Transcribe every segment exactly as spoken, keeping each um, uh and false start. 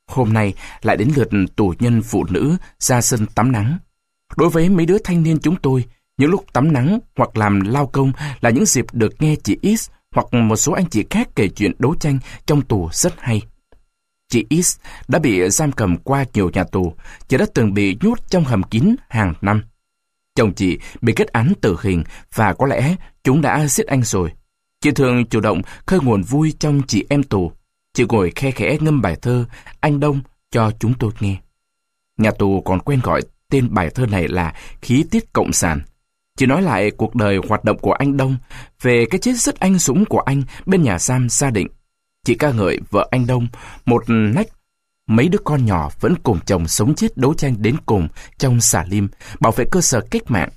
Hôm nay lại đến lượt tù nhân phụ nữ ra sân tắm nắng. Đối với mấy đứa thanh niên chúng tôi, những lúc tắm nắng hoặc làm lao công là những dịp được nghe chị X hoặc một số anh chị khác kể chuyện đấu tranh trong tù rất hay. Chị X đã bị giam cầm qua nhiều nhà tù, chị đã từng bị nhốt trong hầm kín hàng năm. Chồng chị bị kết án tử hình và có lẽ chúng đã giết anh rồi. Chị thường chủ động khơi nguồn vui trong chị em tù. Chị ngồi khe khẽ ngâm bài thơ Anh Đông cho chúng tôi nghe. Nhà tù còn quen gọi tên bài thơ này là Khí tiết Cộng sản. Chị nói lại cuộc đời hoạt động của anh Đông, về cái chết rất anh dũng của anh bên nhà giam Gia Định. Chị ca ngợi vợ anh Đông, một nách mấy đứa con nhỏ vẫn cùng chồng sống chết đấu tranh đến cùng trong xà lim, bảo vệ cơ sở cách mạng.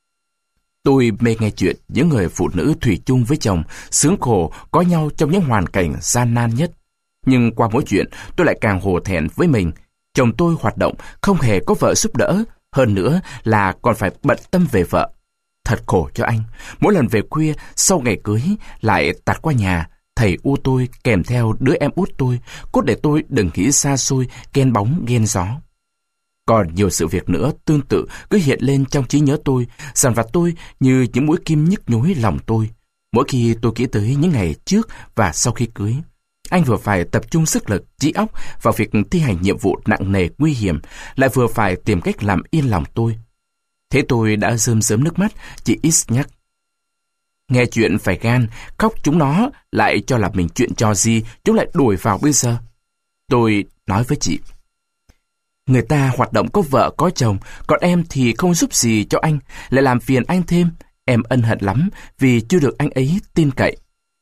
Tôi mê nghe chuyện những người phụ nữ thủy chung với chồng, sướng khổ có nhau trong những hoàn cảnh gian nan nhất. Nhưng qua mỗi chuyện, tôi lại càng hổ thẹn với mình. Chồng tôi hoạt động, không hề có vợ giúp đỡ, hơn nữa là còn phải bận tâm về vợ. Thật khổ cho anh, mỗi lần về khuya sau ngày cưới lại tạt qua nhà, thầy u tôi kèm theo đứa em út tôi, cốt để tôi đừng nghĩ xa xôi, ghen bóng ghen gió. Còn nhiều sự việc nữa tương tự cứ hiện lên trong trí nhớ tôi, dằn vặt tôi như những mũi kim nhức nhối lòng tôi. Mỗi khi tôi nghĩ tới những ngày trước và sau khi cưới, anh vừa phải tập trung sức lực, trí óc vào việc thi hành nhiệm vụ nặng nề nguy hiểm, lại vừa phải tìm cách làm yên lòng tôi. Thế tôi đã rơm rớm nước mắt, chị X nhắc. Nghe chuyện phải gan, khóc chúng nó lại cho là mình chuyện trò gì, chúng lại đuổi vào bây giờ. Tôi nói với chị. Người ta hoạt động có vợ có chồng, còn em thì không giúp gì cho anh, lại làm phiền anh thêm. Em ân hận lắm vì chưa được anh ấy tin cậy.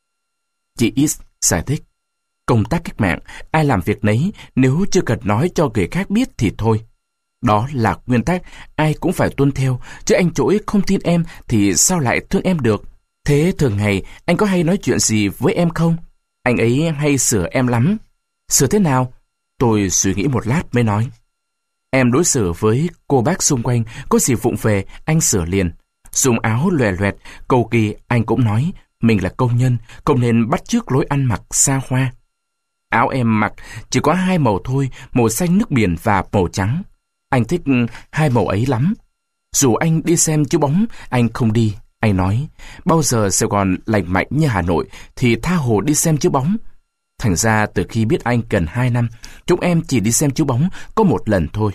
Chị X giải thích. Công tác cách mạng, ai làm việc nấy, nếu chưa cần nói cho người khác biết thì thôi. Đó là nguyên tắc, ai cũng phải tuân theo, chứ anh chối không tin em thì sao lại thương em được. Thế thường ngày anh có hay nói chuyện gì với em không? Anh ấy hay sửa em lắm. Sửa thế nào? Tôi suy nghĩ một lát mới nói. Em đối xử với cô bác xung quanh, có gì vụng về, anh sửa liền. Dùng áo lòe loẹt, cầu kỳ, anh cũng nói, mình là công nhân, không nên bắt chước lối ăn mặc xa hoa. Áo em mặc chỉ có hai màu thôi, màu xanh nước biển và màu trắng. Anh thích hai màu ấy lắm. Dù anh đi xem chiếu bóng, anh không đi. Anh nói, bao giờ Sài Gòn lành mạnh như Hà Nội thì tha hồ đi xem chiếu bóng. Thành ra từ khi biết anh gần hai năm, chúng em chỉ đi xem chiếu bóng có một lần thôi.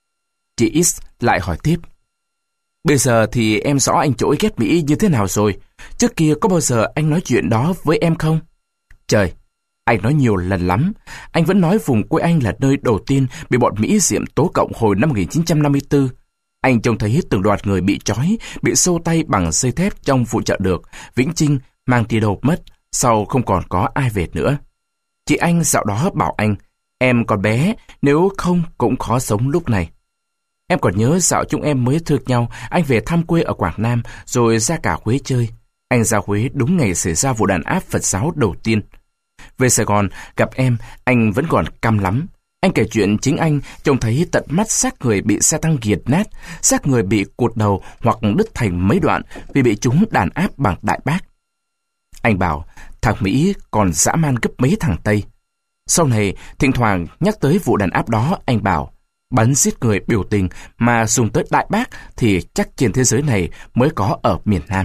Chị X lại hỏi tiếp. Bây giờ thì em rõ anh chối ghét Mỹ như thế nào rồi. Trước kia có bao giờ anh nói chuyện đó với em không? Trời, anh nói nhiều lần lắm. Anh vẫn nói vùng quê anh là nơi đầu tiên bị bọn Mỹ diệm tố cộng hồi năm một nghìn chín trăm năm mươi tư. Anh trông thấy từng loạt người bị trói, bị xô tay bằng dây thép trong vụ chợ được, Vĩnh Trinh mang đi đâu mất, sau không còn có ai về nữa. Chị anh dạo đó bảo anh, em còn bé, nếu không cũng khó sống lúc này. Em còn nhớ dạo chúng em mới thương nhau, anh về thăm quê ở Quảng Nam, rồi ra cả Huế chơi. Anh ra Huế đúng ngày xảy ra vụ đàn áp Phật giáo đầu tiên. Về Sài Gòn, gặp em, anh vẫn còn căm lắm. Anh kể chuyện chính anh trông thấy tận mắt xác người bị xe tăng nghiền nát, xác người bị cụt đầu hoặc đứt thành mấy đoạn vì bị chúng đàn áp bằng đại bác. Anh bảo, thằng Mỹ còn dã man gấp mấy thằng Tây. Sau này, thỉnh thoảng nhắc tới vụ đàn áp đó, anh bảo, bắn giết người biểu tình mà dùng tới đại bác thì chắc trên thế giới này mới có ở miền Nam.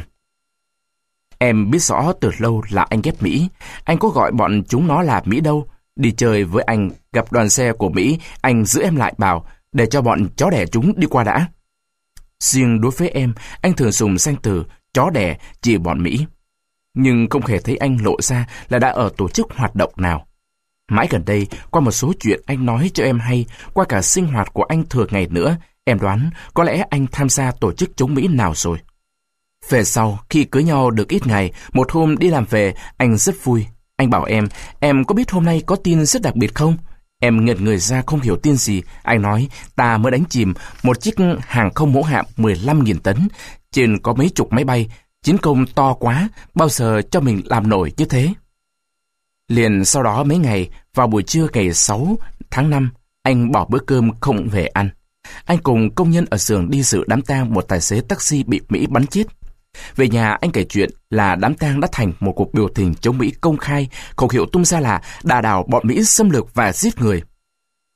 Em biết rõ từ lâu là anh ghét Mỹ. Anh có gọi bọn chúng nó là Mỹ đâu. Đi chơi với anh, gặp đoàn xe của Mỹ, anh giữ em lại bảo, để cho bọn chó đẻ chúng đi qua đã. Riêng đối với em, anh thường dùng danh từ chó đẻ chỉ bọn Mỹ. Nhưng không hề thấy anh lộ ra là đã ở tổ chức hoạt động nào. Mãi gần đây, qua một số chuyện anh nói cho em hay, qua cả sinh hoạt của anh thường ngày nữa, em đoán có lẽ anh tham gia tổ chức chống Mỹ nào rồi. Về sau, khi cưới nhau được ít ngày, một hôm đi làm về, anh rất vui. Anh bảo em, em có biết hôm nay có tin rất đặc biệt không? Em ngẩn người ra không hiểu tin gì. Anh nói, ta mới đánh chìm một chiếc hàng không mẫu hạm mười lăm nghìn tấn, trên có mấy chục máy bay, chiến công to quá, bao giờ cho mình làm nổi như thế. Liền sau đó mấy ngày, vào buổi trưa ngày sáu tháng năm, anh bỏ bữa cơm không về ăn. Anh cùng công nhân ở xưởng đi dự đám tang một tài xế taxi bị Mỹ bắn chết. Về nhà anh kể chuyện là đám tang đã thành một cuộc biểu tình chống Mỹ công khai, khẩu hiệu tung ra là đà đảo bọn Mỹ xâm lược và giết người.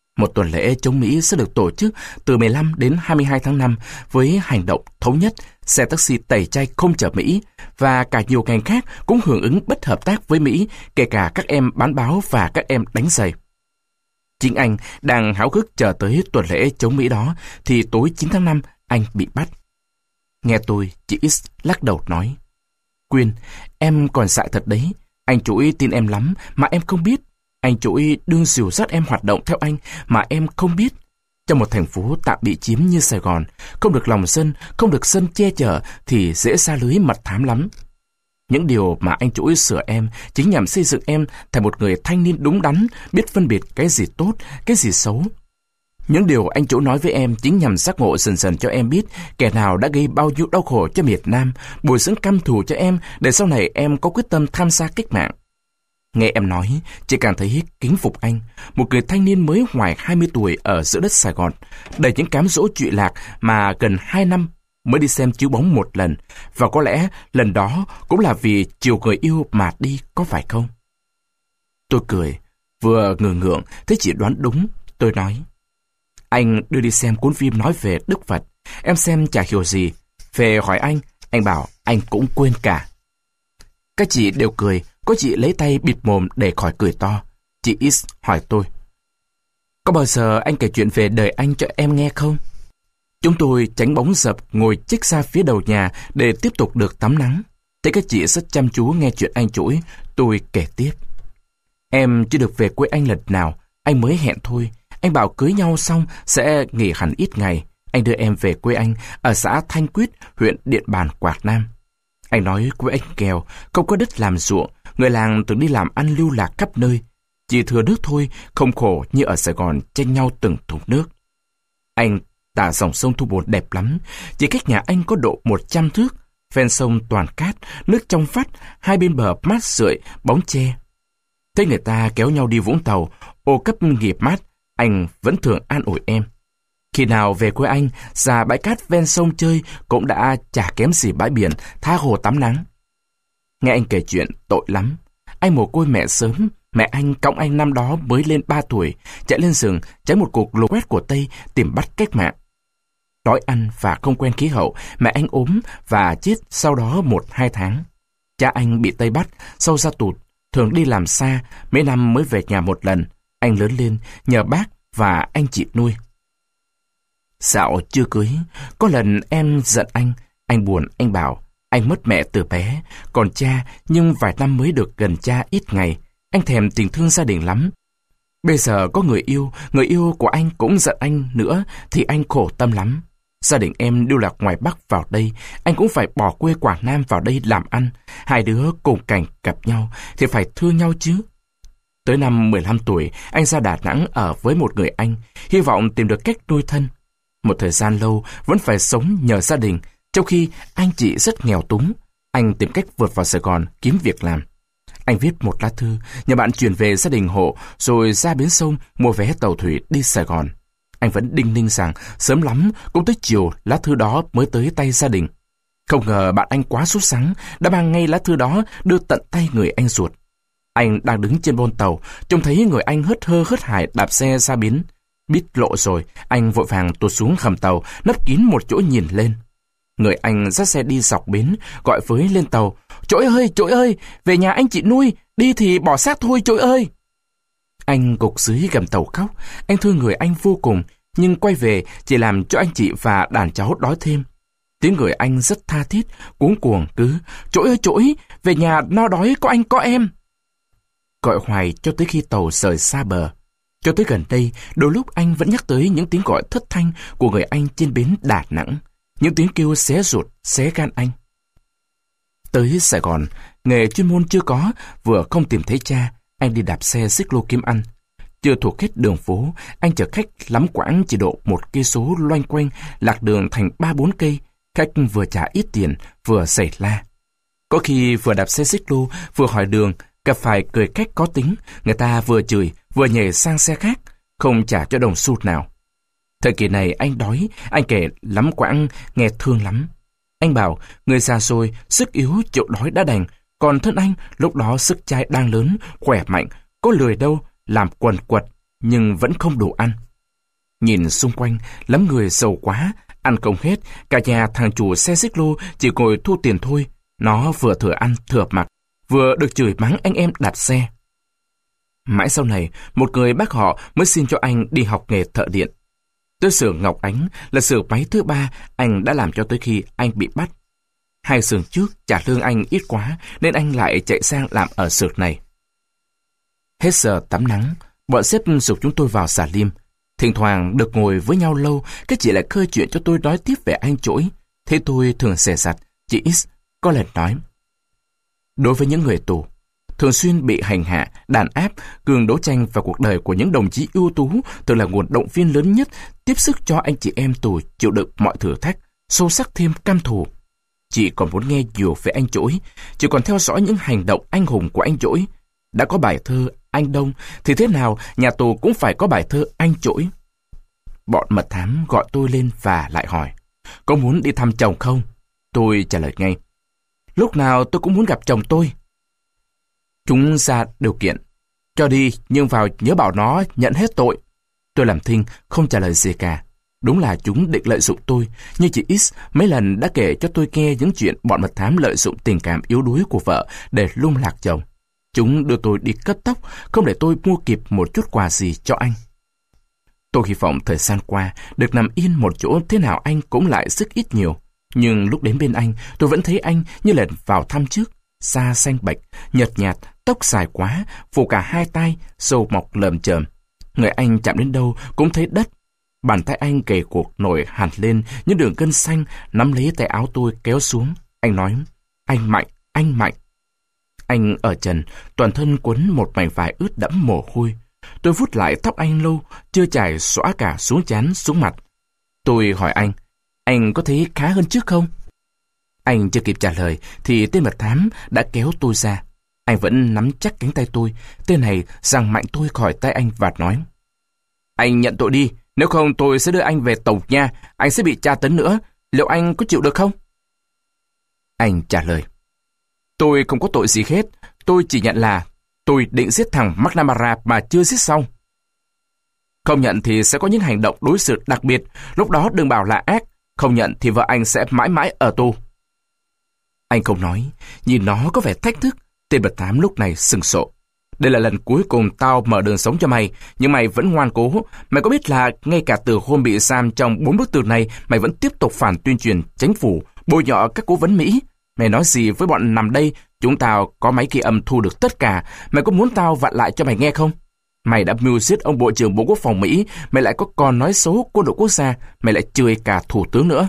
Một tuần lễ chống Mỹ sẽ được tổ chức từ mười lăm đến hai mươi hai tháng năm với hành động thống nhất, xe taxi tẩy chay không chở Mỹ và cả nhiều ngành khác cũng hưởng ứng bất hợp tác với Mỹ, kể cả các em bán báo và các em đánh giày. Chính anh đang háo hức chờ tới tuần lễ chống Mỹ đó thì tối chín tháng năm anh bị bắt. Nghe tôi, chị X lắc đầu nói, Quyên, em còn dại thật đấy. Anh Chuỗi tin em lắm mà em không biết. Anh Chuỗi đương dìu dắt em hoạt động theo anh mà em không biết. Trong một thành phố tạm bị chiếm như Sài Gòn, không được lòng dân, không được dân che chở thì dễ xa lưới mật thám lắm. Những điều mà anh Chuỗi sửa em chính nhằm xây dựng em thành một người thanh niên đúng đắn, biết phân biệt cái gì tốt, cái gì xấu. Những điều anh Chuỗi nói với em chính nhằm giác ngộ dần dần cho em biết kẻ nào đã gây bao nhiêu đau khổ cho Việt Nam, bồi dưỡng căm thù cho em để sau này em có quyết tâm tham gia cách mạng. Nghe em nói, chị càng thấy kính phục anh, một người thanh niên mới ngoài hai mươi tuổi ở giữa đất Sài Gòn, đầy những cám dỗ trụy lạc mà gần hai năm mới đi xem chiếu bóng một lần, và có lẽ lần đó cũng là vì chiều người yêu mà đi, có phải không? Tôi cười, vừa ngờ ngượng, thấy chị đoán đúng, tôi nói. Anh đưa đi xem cuốn phim nói về Đức Phật, em xem chả hiểu gì. Về hỏi anh, anh bảo anh cũng quên cả. Các chị đều cười, có chị lấy tay bịt mồm để khỏi cười to. Chị X hỏi tôi, có bao giờ anh kể chuyện về đời anh cho em nghe không? Chúng tôi tránh bóng dập ngồi chích ra phía đầu nhà để tiếp tục được tắm nắng. Thấy các chị rất chăm chú nghe chuyện anh Chuỗi, tôi kể tiếp. Em chưa được về quê anh lần nào, anh mới hẹn thôi. Anh bảo cưới nhau xong sẽ nghỉ hẳn ít ngày. Anh đưa em về quê anh ở xã Thanh Quyết, huyện Điện Bàn, Quảng Nam. Anh nói quê anh nghèo, không có đất làm ruộng, người làng từng đi làm ăn lưu lạc khắp nơi. Chỉ thừa nước thôi, không khổ như ở Sài Gòn tranh nhau từng thùng nước. Anh tả dòng sông Thu Bồn đẹp lắm, chỉ cách nhà anh có độ một trăm thước. Ven sông toàn cát, nước trong vắt, hai bên bờ mát rượi, bóng tre. Thấy người ta kéo nhau đi Vũng Tàu, ô cấp nghiệp mát, anh vẫn thường an ủi em. Khi nào về quê anh, ra bãi cát ven sông chơi cũng đã chả kém gì bãi biển, tha hồ tắm nắng. Nghe anh kể chuyện tội lắm. Anh mồ côi mẹ sớm, mẹ anh cõng anh năm đó mới lên ba tuổi, chạy lên rừng cháy một cuộc lục quét của Tây tìm bắt cách mạng. Đói ăn và không quen khí hậu, mẹ anh ốm và chết sau đó một hai tháng. Cha anh bị Tây bắt, sau ra tù, thường đi làm xa, mấy năm mới về nhà một lần. Anh lớn lên nhờ bác và anh chị nuôi. Dạo chưa cưới, có lần em giận anh, anh buồn, anh bảo anh mất mẹ từ bé, còn cha nhưng vài năm mới được gần cha ít ngày. Anh thèm tình thương gia đình lắm. Bây giờ có người yêu, người yêu của anh cũng giận anh nữa thì anh khổ tâm lắm. Gia đình em lưu lạc ngoài Bắc vào đây, anh cũng phải bỏ quê Quảng Nam vào đây làm ăn. Hai đứa cùng cảnh gặp nhau thì phải thương nhau chứ. Tới năm mười lăm tuổi, anh ra Đà Nẵng ở với một người anh, hy vọng tìm được cách nuôi thân. Một thời gian lâu vẫn phải sống nhờ gia đình, trong khi anh chị rất nghèo túng. Anh tìm cách vượt vào Sài Gòn kiếm việc làm. Anh viết một lá thư, nhờ bạn chuyển về gia đình hộ, rồi ra bến sông mua vé tàu thủy đi Sài Gòn. Anh vẫn đinh ninh rằng sớm lắm cũng tới chiều lá thư đó mới tới tay gia đình. Không ngờ bạn anh quá sốt sắng, đã mang ngay lá thư đó đưa tận tay người anh ruột. Anh đang đứng trên bôn tàu, trông thấy người anh hớt hơ hớt hải đạp xe ra bến. Biết lộ rồi, anh vội vàng tụt xuống hầm tàu, nấp kín một chỗ nhìn lên. Người anh dắt xe đi dọc bến, gọi với lên tàu. Chỗi ơi, Chỗi ơi, về nhà anh chị nuôi, đi thì bỏ xác thôi Chỗi ơi. Anh gục dưới gầm tàu khóc, anh thương người anh vô cùng, nhưng quay về chỉ làm cho anh chị và đàn cháu đói thêm. Tiếng người anh rất tha thiết, cuống cuồng cứ, Chỗi ơi Chỗi, về nhà no đói có anh có em. Gọi hoài cho tới khi tàu rời xa bờ. Cho tới gần đây, đôi lúc anh vẫn nhắc tới những tiếng gọi thất thanh của người anh trên bến Đà Nẵng, những tiếng kêu xé ruột, xé gan anh. Tới Sài Gòn, nghề chuyên môn chưa có, vừa không tìm thấy cha, anh đi đạp xe xích lô kiếm ăn. Chưa thuộc hết đường phố, anh chở khách lắm quãng chỉ độ một cây số loanh quanh, lạc đường thành ba bốn cây. Khách vừa trả ít tiền, vừa xảy la. Có khi vừa đạp xe xích lô, vừa hỏi đường, gặp phải cười khách có tính, người ta vừa chửi, vừa nhảy sang xe khác, không trả cho đồng xu nào. Thời kỳ này anh đói, anh kể lắm quãng, nghe thương lắm. Anh bảo, người già rồi, sức yếu chịu đói đã đành, còn thân anh lúc đó sức trai đang lớn, khỏe mạnh, có lười đâu, làm quần quật, nhưng vẫn không đủ ăn. Nhìn xung quanh, lắm người giàu quá, ăn không hết, cả nhà thằng chủ xe xích lô chỉ ngồi thu tiền thôi. Nó vừa thừa ăn thừa mặc, vừa được chửi mắng anh em đặt xe. Mãi sau này, một người bác họ mới xin cho anh đi học nghề thợ điện. Tới xưởng Ngọc Ánh là xưởng máy thứ ba anh đã làm cho tới khi anh bị bắt. Hai xưởng trước trả lương anh ít quá nên anh lại chạy sang làm ở xưởng này. Hết giờ tắm nắng, bọn sếp giục chúng tôi vào xà lim. Thỉnh thoảng được ngồi với nhau lâu, các chị lại khơi chuyện cho tôi nói tiếp về anh Chỗi. Thế tôi thường xẻ sặt, chị X có lần nói. Đối với những người tù, thường xuyên bị hành hạ, đàn áp, cường đấu tranh vào cuộc đời của những đồng chí ưu tú thường là nguồn động viên lớn nhất, tiếp sức cho anh chị em tù chịu đựng mọi thử thách, sâu sắc thêm căm thù. Chị còn muốn nghe nhiều về anh Chỗi, chị còn theo dõi những hành động anh hùng của anh Chỗi. Đã có bài thơ Anh Đông, thì thế nào nhà tù cũng phải có bài thơ Anh Chỗi. Bọn mật thám gọi tôi lên và lại hỏi, có muốn đi thăm chồng không? Tôi trả lời ngay, lúc nào tôi cũng muốn gặp chồng tôi. Chúng ra điều kiện, cho đi nhưng vào nhớ bảo nó nhận hết tội. Tôi làm thinh, không trả lời gì cả. Đúng là chúng định lợi dụng tôi, như chị X mấy lần đã kể cho tôi nghe những chuyện bọn mật thám lợi dụng tình cảm yếu đuối của vợ để lung lạc chồng. Chúng đưa tôi đi cất tóc, không để tôi mua kịp một chút quà gì cho anh. Tôi hy vọng thời gian qua được nằm yên một chỗ thế nào anh cũng lại sức ít nhiều. Nhưng lúc đến bên anh, tôi vẫn thấy anh như lần vào thăm trước. Da xanh bệch, nhợt nhạt, tóc dài quá, phủ cả hai tay, râu mọc lởm chởm. Người anh chạm đến đâu cũng thấy đất. Bàn tay anh gầy guộc nổi hẳn lên những đường gân xanh, nắm lấy tay áo tôi kéo xuống. Anh nói, anh Mạnh, anh Mạnh. Anh ở trần, toàn thân quấn một mảnh vải ướt đẫm mồ hôi. Tôi vuốt lại tóc anh lâu, chưa chải xõa cả xuống trán, xuống mặt. Tôi hỏi anh, anh có thấy khá hơn trước không? Anh chưa kịp trả lời thì tên mật thám đã kéo tôi ra. Anh vẫn nắm chắc cánh tay tôi. Tên này giằng mạnh tôi khỏi tay anh và nói, anh nhận tội đi, nếu không tôi sẽ đưa anh về tổng nha, anh sẽ bị tra tấn nữa. Liệu anh có chịu được không? Anh trả lời, tôi không có tội gì hết, tôi chỉ nhận là tôi định giết thằng McNamara mà chưa giết xong. Không nhận thì sẽ có những hành động đối xử đặc biệt, lúc đó đừng bảo là ác, không nhận thì vợ anh sẽ mãi mãi ở tù. Anh không nói, nhìn nó có vẻ thách thức, tên mật thám lúc này sừng sộ. Đây là lần cuối cùng tao mở đường sống cho mày, nhưng mày vẫn ngoan cố. Mày có biết là ngay cả từ hôm bị giam trong bốn bức tường này, mày vẫn tiếp tục phản tuyên truyền chính phủ, bôi nhọ các cố vấn Mỹ. Mày nói gì với bọn nằm đây, chúng tao có máy ghi âm thu được tất cả. Mày có muốn tao vặn lại cho mày nghe không? Mày đã mưu giết ông Bộ trưởng Bộ Quốc phòng Mỹ, mày lại có còn nói xấu quân đội quốc gia, mày lại chửi cả thủ tướng nữa.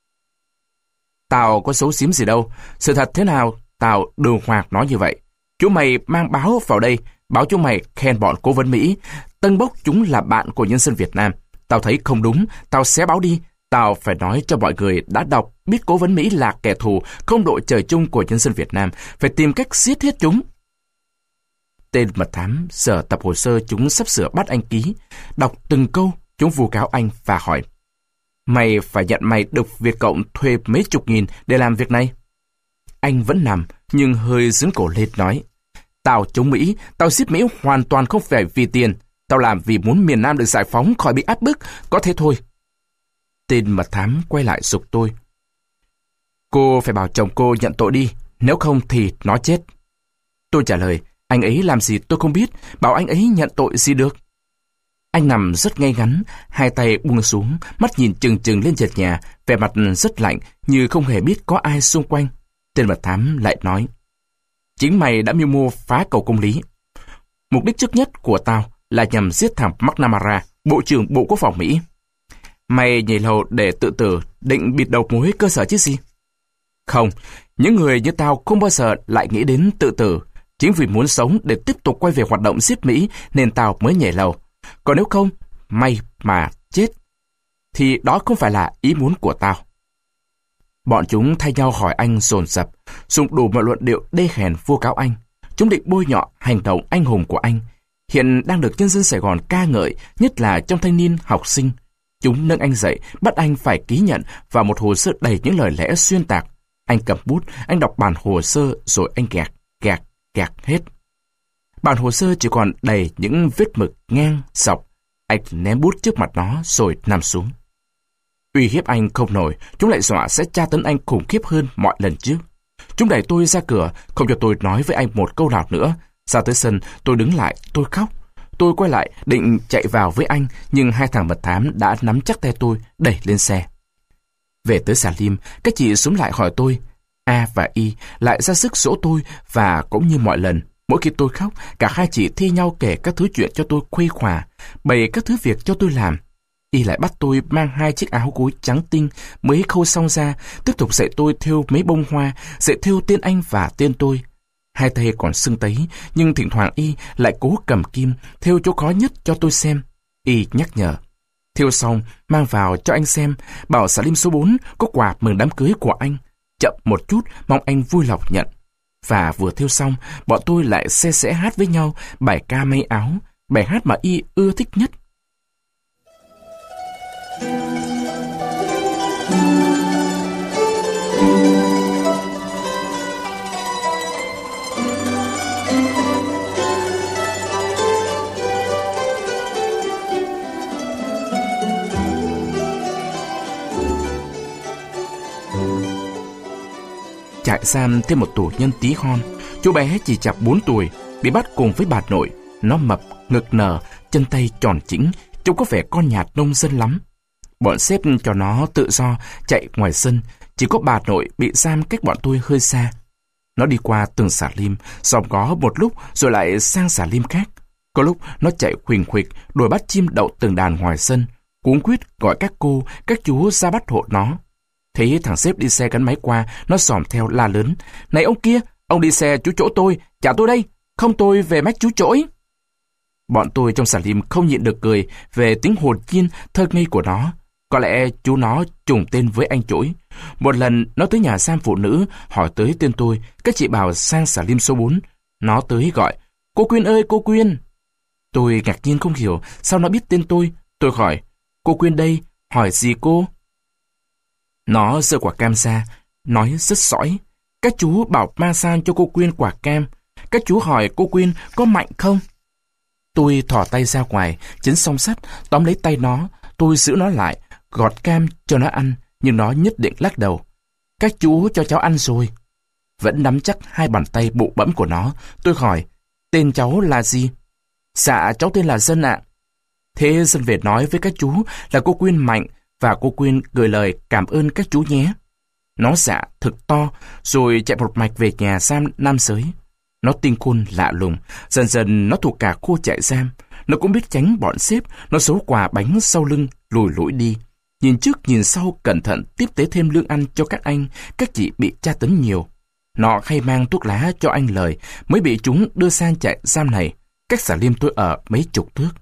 Tao có xấu xím gì đâu, sự thật thế nào, tao đường hoàng nói như vậy. Chúng mày mang báo vào đây, báo chúng mày khen bọn cố vấn Mỹ, tân bốc chúng là bạn của nhân dân Việt Nam. Tao thấy không đúng, tao xé báo đi. Tao phải nói cho mọi người đã đọc, biết cố vấn Mỹ là kẻ thù, không đội trời chung của nhân dân Việt Nam, phải tìm cách giết hết chúng. Tên mật thám giờ tập hồ sơ chúng sắp sửa bắt anh ký, đọc từng câu, chúng vu cáo anh và hỏi, mày phải nhận mày được Việt Cộng thuê mấy chục nghìn để làm việc này. Anh vẫn nằm, nhưng hơi dướn cổ lên nói, tao chống Mỹ, tao giết Mỹ hoàn toàn không phải vì tiền, tao làm vì muốn miền Nam được giải phóng khỏi bị áp bức, có thế thôi. Tên mật thám quay lại giục tôi, cô phải bảo chồng cô nhận tội đi, nếu không thì nó chết. Tôi trả lời, anh ấy làm gì tôi không biết, bảo anh ấy nhận tội gì được. Anh nằm rất ngay ngắn, hai tay buông xuống, mắt nhìn chừng chừng lên trần nhà, vẻ mặt rất lạnh như không hề biết có ai xung quanh. Tên mật thám lại nói, chính mày đã mưu mô phá cầu công lý. Mục đích trước nhất của tao là nhằm giết thằng McNamara, Bộ trưởng Bộ Quốc phòng Mỹ. Mày nhảy lầu để tự tử, định bịt đầu mối cơ sở chứ gì? Không, những người như tao không bao giờ lại nghĩ đến tự tử. Chính vì muốn sống để tiếp tục quay về hoạt động giết Mỹ nên tao mới nhảy lầu. Còn nếu không, may mà chết, thì đó không phải là ý muốn của tao. Bọn chúng thay nhau hỏi anh dồn dập, dùng đủ mọi luận điệu đê hèn vu cáo anh. Chúng định bôi nhọ hành động anh hùng của anh, hiện đang được nhân dân Sài Gòn ca ngợi, nhất là trong thanh niên học sinh. Chúng nâng anh dậy, bắt anh phải ký nhận vào một hồ sơ đầy những lời lẽ xuyên tạc. Anh cầm bút, anh đọc bản hồ sơ rồi anh gạt, gạt, gạt hết. Bản hồ sơ chỉ còn đầy những vết mực ngang, dọc. Anh ném bút trước mặt nó rồi nằm xuống. Uy hiếp anh không nổi, chúng lại dọa sẽ tra tấn anh khủng khiếp hơn mọi lần trước. Chúng đẩy tôi ra cửa, không cho tôi nói với anh một câu nào nữa. Ra tới sân, tôi đứng lại, tôi khóc. Tôi quay lại, định chạy vào với anh, nhưng hai thằng mật thám đã nắm chắc tay tôi, đẩy lên xe. Về tới Salim, các chị xuống lại hỏi tôi. A và Y lại ra sức dỗ tôi, và cũng như mọi lần, mỗi khi tôi khóc, cả hai chị thi nhau kể các thứ chuyện cho tôi khuây khỏa, bày các thứ việc cho tôi làm. Y lại bắt tôi mang hai chiếc áo gối trắng tinh mới khâu xong ra, tiếp tục dạy tôi thêu mấy bông hoa, dạy thêu tên anh và tên tôi. Hai tay còn sưng tấy, nhưng thỉnh thoảng Y lại cố cầm kim, thêu chỗ khó nhất cho tôi xem. Y nhắc nhở. Thêu xong, mang vào cho anh xem, bảo Salim số bốn có quà mừng đám cưới của anh. Chậm một chút, mong anh vui lòng nhận. Và vừa thêu xong, bọn tôi lại se sẻ hát với nhau bài ca may áo, bài hát mà Y ưa thích nhất. Trại giam thêm một tù nhân tí hon. Chú bé chỉ chạc bốn tuổi, bị bắt cùng với bà nội. Nó mập, ngực nở, chân tay tròn chỉnh, trông có vẻ con nhạt nông dân lắm. Bọn sếp cho nó tự do chạy ngoài sân, chỉ có bà nội bị giam cách bọn tôi hơi xa. Nó đi qua từng xà lim, dòm ngó một lúc rồi lại sang xà lim khác. Có lúc nó chạy huỳnh huỵch đuổi bắt chim đậu từng đàn ngoài sân, cuống quýt gọi các cô, các chú ra bắt hộ nó. Thấy thằng sếp đi xe gắn máy qua, nó xòm theo la lớn. Này ông kia, ông đi xe chú chỗ tôi, trả tôi đây, không tôi về mách chú chỗi. Bọn tôi trong xà lim không nhịn được cười về tính hồn nhiên thơ ngây của nó. Có lẽ chú nó trùng tên với anh chỗi. Một lần nó tới nhà giam phụ nữ hỏi tới tên tôi, các chị bảo sang xà lim số bốn. Nó tới gọi, cô Quyên ơi cô Quyên. Tôi ngạc nhiên không hiểu sao nó biết tên tôi. Tôi hỏi, cô Quyên đây, hỏi gì cô? Nó giơ quả cam ra, nói rất sõi. Các chú bảo ma sang cho cô Quyên quả cam. Các chú hỏi cô Quyên có mạnh không? Tôi thò tay ra ngoài, chấn song sắt, tóm lấy tay nó. Tôi giữ nó lại, gọt cam cho nó ăn, nhưng nó nhất định lắc đầu. Các chú cho cháu ăn rồi. Vẫn nắm chắc hai bàn tay bụ bẫm của nó. Tôi hỏi, tên cháu là gì? Dạ, cháu tên là Dân ạ. Thế Dân về nói với các chú là cô Quyên mạnh, và cô Quyên gửi lời cảm ơn các chú nhé. Nó dạ thực to, rồi chạy một mạch về nhà giam nam giới. Nó tinh khôn lạ lùng, dần dần nó thuộc cả khu trại giam. Nó cũng biết tránh bọn sếp, nó giấu quà bánh sau lưng, lùi lũi đi. Nhìn trước nhìn sau cẩn thận tiếp tế thêm lương ăn cho các anh, các chị bị tra tấn nhiều. Nó hay mang thuốc lá cho anh Lời, mới bị chúng đưa sang trại giam này, cách xà lim tôi ở mấy chục thước.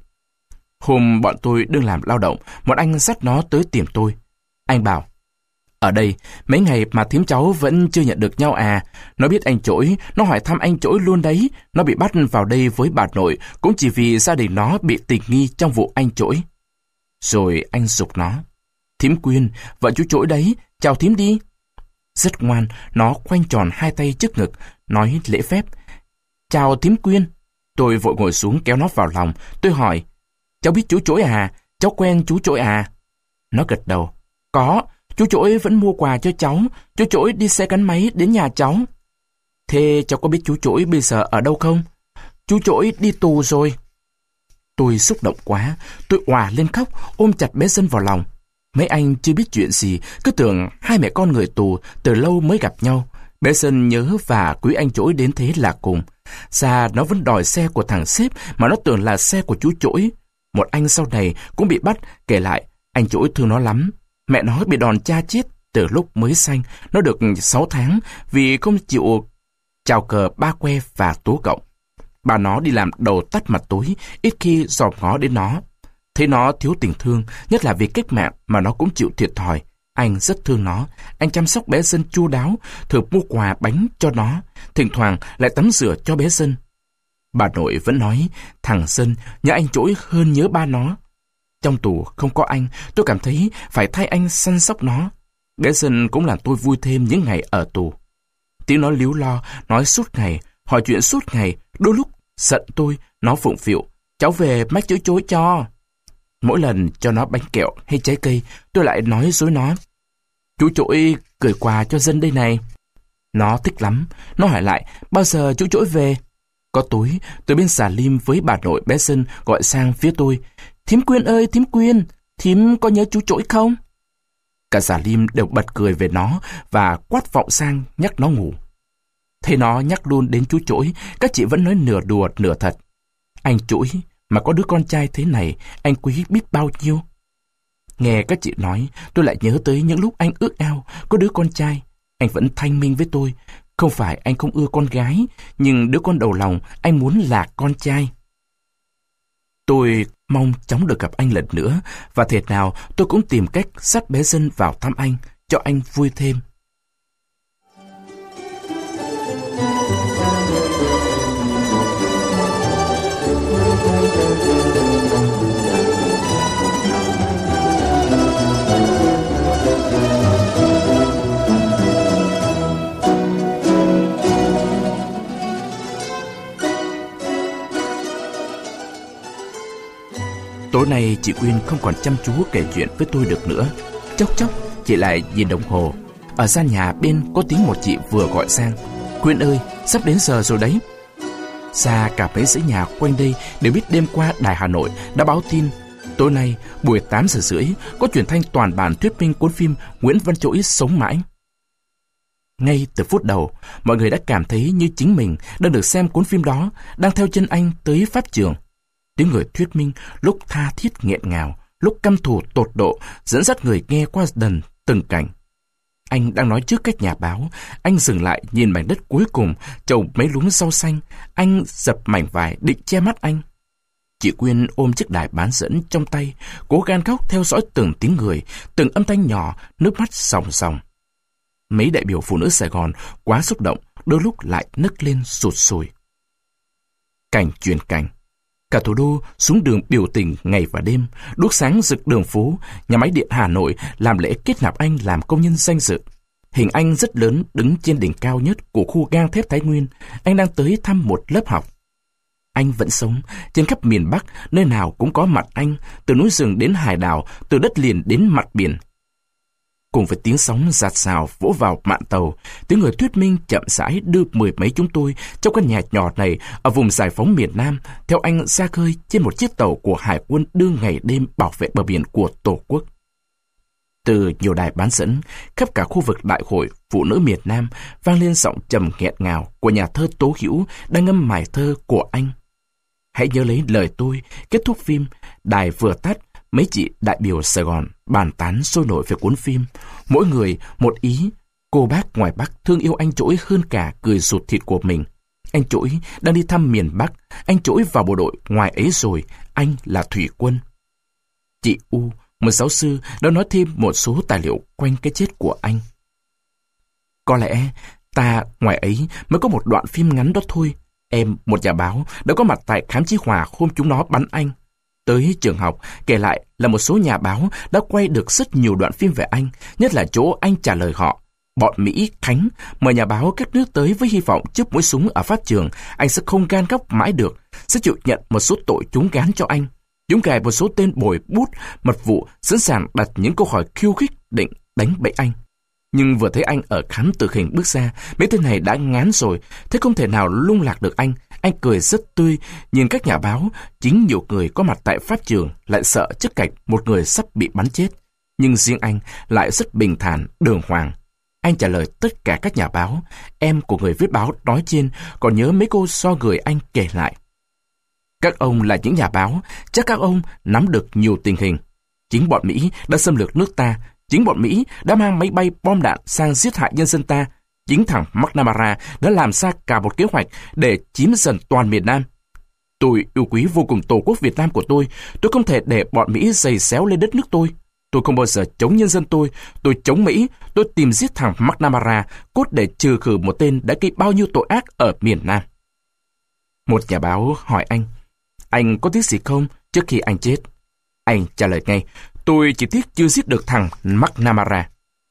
Hôm bọn tôi đương làm lao động, một anh dắt nó tới tìm tôi. Anh bảo, ở đây, mấy ngày mà thím cháu vẫn chưa nhận được nhau à. Nó biết anh chỗi, nó hỏi thăm anh chỗi luôn đấy. Nó bị bắt vào đây với bà nội, cũng chỉ vì gia đình nó bị tình nghi trong vụ anh chỗi. Rồi anh giục nó, thím Quyên, vợ chú chỗi đấy, chào thím đi. Rất ngoan, nó khoanh tròn hai tay trước ngực, nói lễ phép, chào thím Quyên. Tôi vội ngồi xuống kéo nó vào lòng. Tôi hỏi, cháu biết chú chỗi à? Cháu quen chú chỗi à? Nó gật đầu, có. Chú chỗi vẫn mua quà cho cháu. Chú chỗi đi xe gắn máy đến nhà cháu. Thế cháu có biết chú chỗi bây giờ ở đâu không? Chú chỗi đi tù rồi. Tôi xúc động quá. Tôi òa lên khóc, ôm chặt bé Dân vào lòng. Mấy anh chưa biết chuyện gì, cứ tưởng hai mẹ con người tù từ lâu mới gặp nhau. Bé Dân nhớ và quý anh chỗi đến thế là cùng. Xa nó vẫn đòi xe của thằng sếp mà nó tưởng là xe của chú chỗi. Một anh sau này cũng bị bắt, kể lại anh chỗi thương nó lắm. Mẹ nó bị đòn cha chết từ lúc mới sanh. Nó được sáu tháng vì không chịu chào cờ ba que và tố cộng. Bà nó đi làm đầu tắt mặt tối, ít khi dòm ngó đến nó. Thấy nó thiếu tình thương, nhất là vì cách mạng mà nó cũng chịu thiệt thòi. Anh rất thương nó. Anh chăm sóc bé Dân chu đáo, thường mua quà bánh cho nó, thỉnh thoảng lại tắm rửa cho bé Dân. Bà nội vẫn nói thằng Dân nhớ anh chỗi hơn nhớ ba nó. Trong tù không có anh, tôi cảm thấy phải thay anh săn sóc nó. Bé Dân cũng làm tôi vui thêm những ngày ở tù. Tiếng nó líu lo, nói suốt ngày, hỏi chuyện suốt ngày. Đôi lúc giận tôi, nó phụng phịu, cháu về mách chối chối cho. Mỗi lần cho nó bánh kẹo hay trái cây, tôi lại nói dối nó. Chú Chổi gửi quà cho dân đây này. Nó thích lắm. Nó hỏi lại, bao giờ chú Chổi về? Có tối, từ bên xà lim với bà nội bé Dân gọi sang phía tôi. Thím Quyên ơi, thím Quyên, thím có nhớ chú Chổi không? Cả xà lim đều bật cười về nó và quát vọng sang nhắc nó ngủ. Thấy nó nhắc luôn đến chú Chổi, các chị vẫn nói nửa đùa nửa thật. Anh Chổi mà có đứa con trai thế này, anh quý biết bao nhiêu. Nghe các chị nói, tôi lại nhớ tới những lúc anh ước ao có đứa con trai. Anh vẫn thanh minh với tôi, không phải anh không ưa con gái, nhưng đứa con đầu lòng anh muốn là con trai. Tôi mong chóng được gặp anh lần nữa, và thể nào tôi cũng tìm cách dắt bé Dân vào thăm anh, cho anh vui thêm. Tối nay chị Quyên không còn chăm chú kể chuyện với tôi được nữa. Chốc chốc chị lại nhìn đồng hồ. Ở gian nhà bên có tiếng một chị vừa gọi sang. Quyên ơi, sắp đến giờ rồi đấy. Xa cả mấy dãy nhà quanh đây đều biết đêm qua Đài Hà Nội đã báo tin tối nay buổi tám giờ rưỡi có truyền thanh toàn bản thuyết minh cuốn phim Nguyễn Văn Chỗi sống mãi. Ngay từ phút đầu, mọi người đã cảm thấy như chính mình đang được xem cuốn phim đó, đang theo chân anh tới pháp trường. Tiếng người thuyết minh lúc tha thiết nghẹn ngào, lúc căm thù tột độ, dẫn dắt người nghe qua dần từng cảnh. Anh đang nói trước các nhà báo, anh dừng lại nhìn mảnh đất cuối cùng, trồng mấy luống rau xanh, anh dập mảnh vải định che mắt anh. Chị Quyên ôm chiếc đài bán dẫn trong tay, cố gan khóc theo dõi từng tiếng người, từng âm thanh nhỏ, nước mắt ròng ròng. Mấy đại biểu phụ nữ Sài Gòn quá xúc động, đôi lúc lại nức lên sụt sùi. Cảnh truyền cảnh. Cả thủ đô xuống đường biểu tình ngày và đêm, đuốc sáng rực đường phố, nhà máy điện Hà Nội làm lễ kết nạp anh làm công nhân danh dự. Hình anh rất lớn đứng trên đỉnh cao nhất của khu gang thép Thái Nguyên, anh đang tới thăm một lớp học. Anh vẫn sống, trên khắp miền Bắc, nơi nào cũng có mặt anh, từ núi rừng đến hải đảo, từ đất liền đến mặt biển. Cùng với tiếng sóng rạt rào vỗ vào mạn tàu, tiếng người thuyết minh chậm rãi đưa mười mấy chúng tôi trong căn nhà nhỏ này ở vùng giải phóng miền Nam theo anh ra khơi trên một chiếc tàu của Hải quân đưa ngày đêm bảo vệ bờ biển của Tổ quốc. Từ nhiều đài bán dẫn, khắp cả khu vực đại hội phụ nữ miền Nam vang lên giọng trầm nghẹn ngào của nhà thơ Tố Hữu đang ngâm mải thơ của anh. Hãy nhớ lấy lời tôi, kết thúc phim, đài vừa tắt, mấy chị đại biểu Sài Gòn bàn tán sôi nổi về cuốn phim. Mỗi người một ý, cô bác ngoài Bắc thương yêu anh Chỗi hơn cả cười ruột thịt của mình. Anh Chỗi đang đi thăm miền Bắc, anh Chỗi vào bộ đội ngoài ấy rồi, anh là thủy quân. Chị U, một giáo sư, đã nói thêm một số tài liệu quanh cái chết của anh. Có lẽ ta ngoài ấy mới có một đoạn phim ngắn đó thôi. Em, một nhà báo, đã có mặt tại khám chí hòa hôm chúng nó bắn anh. Tới trường học, kể lại là một số nhà báo đã quay được rất nhiều đoạn phim về anh, nhất là chỗ anh trả lời họ. Bọn Mỹ, Khánh, mời nhà báo các nước tới với hy vọng trước mũi súng ở pháp trường, anh sẽ không gan góc mãi được, sẽ chịu nhận một số tội chúng gán cho anh. Chúng gài một số tên bồi bút, mật vụ, sẵn sàng đặt những câu hỏi khiêu khích định đánh bẫy anh. Nhưng vừa thấy anh ở khám tử hình bước ra, mấy tên này đã ngán rồi, thế không thể nào lung lạc được anh. Anh cười rất tươi, nhìn các nhà báo, chính nhiều người có mặt tại pháp trường lại sợ trước cảnh một người sắp bị bắn chết. Nhưng riêng anh lại rất bình thản, đường hoàng. Anh trả lời tất cả các nhà báo, em của người viết báo nói trên còn nhớ mấy cô so người anh kể lại. Các ông là những nhà báo, chắc các ông nắm được nhiều tình hình. Chính bọn Mỹ đã xâm lược nước ta, chính bọn Mỹ đã mang máy bay bom đạn sang giết hại nhân dân ta. Chính thằng McNamara đã làm ra cả một kế hoạch để chiếm dần toàn miền Nam. Tôi yêu quý vô cùng Tổ quốc Việt Nam của tôi. Tôi không thể để bọn Mỹ giày xéo lên đất nước tôi. Tôi không bao giờ chống nhân dân tôi. Tôi chống Mỹ. Tôi tìm giết thằng McNamara cốt để trừ khử một tên đã gây bao nhiêu tội ác ở miền Nam. Một nhà báo hỏi anh, anh có tiếc gì không trước khi anh chết? Anh trả lời ngay, tôi chỉ tiếc chưa giết được thằng McNamara.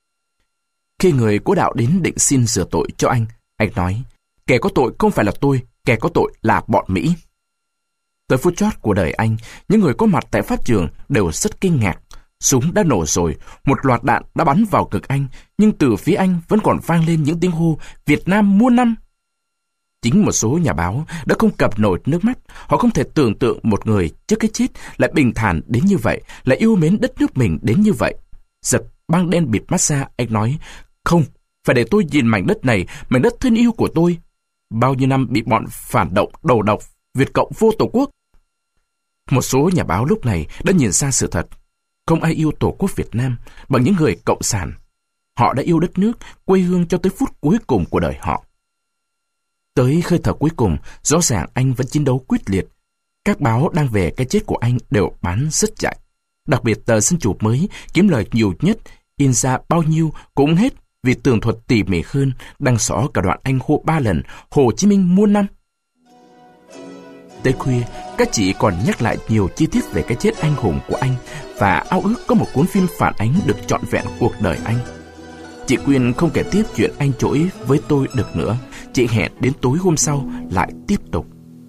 Khi người của đạo đến định xin rửa tội cho anh, anh nói, kẻ có tội không phải là tôi, kẻ có tội là bọn Mỹ. Tới phút chót của đời anh, những người có mặt tại pháp trường đều rất kinh ngạc. Súng đã nổ rồi, một loạt đạn đã bắn vào ngực anh, nhưng từ phía anh vẫn còn vang lên những tiếng hô Việt Nam muôn năm. Chính một số nhà báo đã không cầm nổi nước mắt. Họ không thể tưởng tượng một người trước cái chết lại bình thản đến như vậy, lại yêu mến đất nước mình đến như vậy. Giật băng đen bịt mắt ra, anh nói, không, phải để tôi nhìn mảnh đất này, mảnh đất thân yêu của tôi. Bao nhiêu năm bị bọn phản động, đầu độc, Việt Cộng vô tổ quốc. Một số nhà báo lúc này đã nhìn ra sự thật. Không ai yêu tổ quốc Việt Nam bằng những người cộng sản. Họ đã yêu đất nước, quê hương cho tới phút cuối cùng của đời họ. Tới hơi thở cuối cùng, rõ ràng anh vẫn chiến đấu quyết liệt. Các báo đang về cái chết của anh đều bán rất chạy. Đặc biệt tờ Dân Chủ mới kiếm lời nhiều nhất, in ra bao nhiêu cũng hết vì tường thuật tỉ mỉ hơn, đăng xỏ cả đoạn anh hô ba lần Hồ Chí Minh muôn năm. Tới khuya, các chị còn nhắc lại nhiều chi tiết về cái chết anh hùng của anh và ao ước có một cuốn phim phản ánh được trọn vẹn cuộc đời anh. Chị Quyên không kể tiếp chuyện anh chối với tôi được nữa. Chị hẹn đến tối hôm sau lại tiếp tục.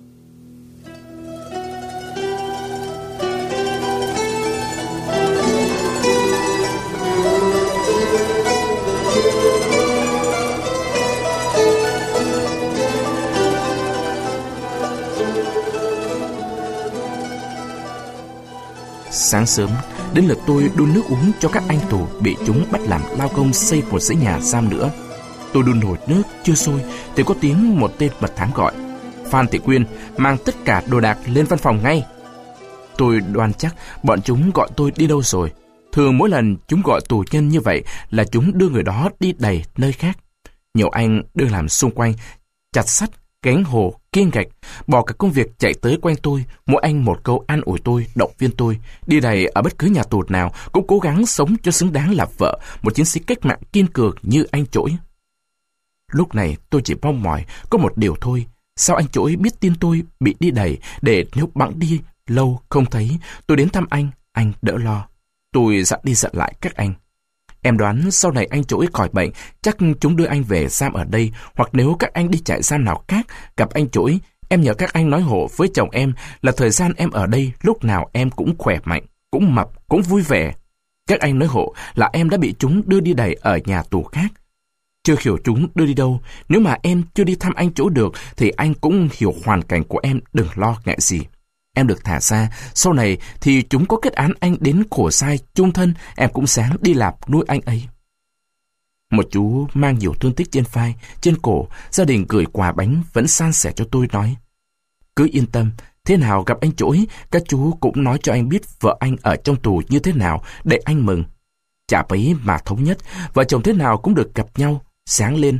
Sáng sớm, đến lượt tôi đun nước uống cho các anh tù bị chúng bắt làm lao công xây một dãy nhà giam nữa. Tôi đun nồi nước chưa sôi thì có tiếng một tên mật thám gọi, Phan Thị Quyên, mang tất cả đồ đạc lên văn phòng ngay. Tôi đoán chắc bọn chúng gọi tôi đi đâu rồi. Thường mỗi lần chúng gọi tù nhân như vậy là chúng đưa người đó đi đầy nơi khác. Nhiều anh đưa làm xung quanh, chặt sắt, gánh hồ, kiêng gạch, bỏ cả công việc chạy tới quanh tôi, mỗi anh một câu an ủi tôi, động viên tôi. Đi đầy ở bất cứ nhà tù nào cũng cố gắng sống cho xứng đáng là vợ, một chiến sĩ cách mạng kiên cường như anh Chỗi. Lúc này tôi chỉ mong mỏi có một điều thôi. Sao anh Chỗi biết tin tôi bị đi đầy để nếu bẵng đi lâu không thấy, tôi đến thăm anh, anh đỡ lo. Tôi dặn đi dặn lại các anh. Em đoán sau này anh Chỗi khỏi bệnh, chắc chúng đưa anh về giam ở đây, hoặc nếu các anh đi trại giam nào khác, gặp anh Chỗi, em nhờ các anh nói hộ với chồng em là thời gian em ở đây lúc nào em cũng khỏe mạnh, cũng mập, cũng vui vẻ. Các anh nói hộ là em đã bị chúng đưa đi đầy ở nhà tù khác. Chưa hiểu chúng đưa đi đâu, nếu mà em chưa đi thăm anh Chỗi được thì anh cũng hiểu hoàn cảnh của em, đừng lo ngại gì. Em được thả ra, sau này thì chúng có kết án anh đến khổ sai chung thân, em cũng sáng đi làm nuôi anh ấy. Một chú mang nhiều thương tích trên vai, trên cổ, gia đình gửi quà bánh vẫn san sẻ cho tôi nói, cứ yên tâm, thế nào gặp anh Chỗi, các chú cũng nói cho anh biết vợ anh ở trong tù như thế nào để anh mừng. Chả bấy mà thống nhất, vợ chồng thế nào cũng được gặp nhau, sáng lên.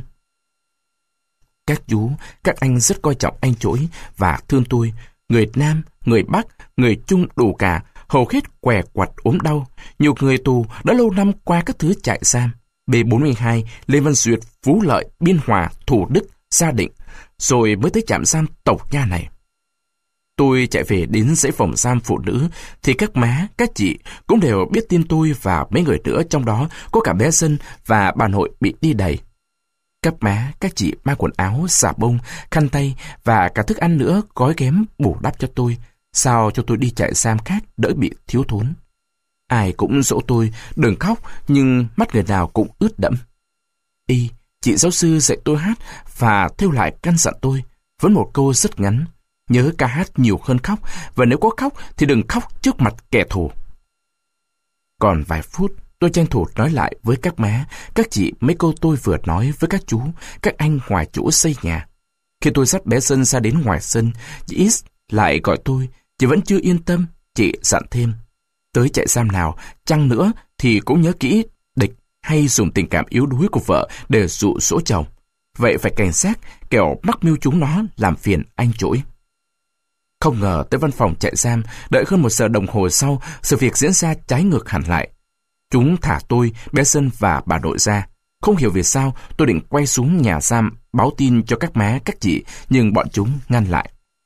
Các chú, các anh rất coi trọng anh Chỗi và thương tôi. Người Nam, người Bắc, người Trung đủ cả, hầu hết què quặt ốm đau. Nhiều người tù đã lâu năm qua các thứ trại giam. B bốn mươi hai, Lê Văn Duyệt, Phú Lợi, Biên Hòa, Thủ Đức, Gia Định, rồi mới tới trạm giam Tộc Nha này. Tôi chạy về đến dãy phòng giam phụ nữ, thì các má, các chị cũng đều biết tin tôi và mấy người nữa, trong đó có cả bé Dân và bà nội bị đi đầy. Các má, các chị mang quần áo, xà bông, khăn tay và cả thức ăn nữa gói ghém bù đắp cho tôi, sao cho tôi đi trại giam khác đỡ bị thiếu thốn. Ai cũng dỗ tôi đừng khóc, nhưng mắt người nào cũng ướt đẫm. Y, chị giáo sư dạy tôi hát và thêu lại căn dặn tôi với một câu rất ngắn: nhớ ca hát nhiều hơn khóc, và nếu có khóc thì đừng khóc trước mặt kẻ thù. Còn vài phút, tôi tranh thủ nói lại với các má, các chị mấy câu tôi vừa nói với các chú, các anh ngoài chỗ xây nhà. Khi tôi dắt bé Dân ra đến ngoài sân, chị Is lại gọi tôi, chị vẫn chưa yên tâm, chị dặn thêm. Tới trại giam nào, chăng nữa thì cũng nhớ kỹ địch hay dùng tình cảm yếu đuối của vợ để dụ dỗ chồng. Vậy phải cảnh giác, kẻo mắc mưu chúng nó làm phiền anh Chỗi. Không ngờ tới văn phòng trại giam, đợi hơn một giờ đồng hồ sau, sự việc diễn ra trái ngược hẳn lại. Chúng thả tôi, bé Dân và bà nội ra. Không hiểu vì sao tôi định quay xuống nhà giam báo tin cho các má, các chị, nhưng bọn chúng ngăn lại.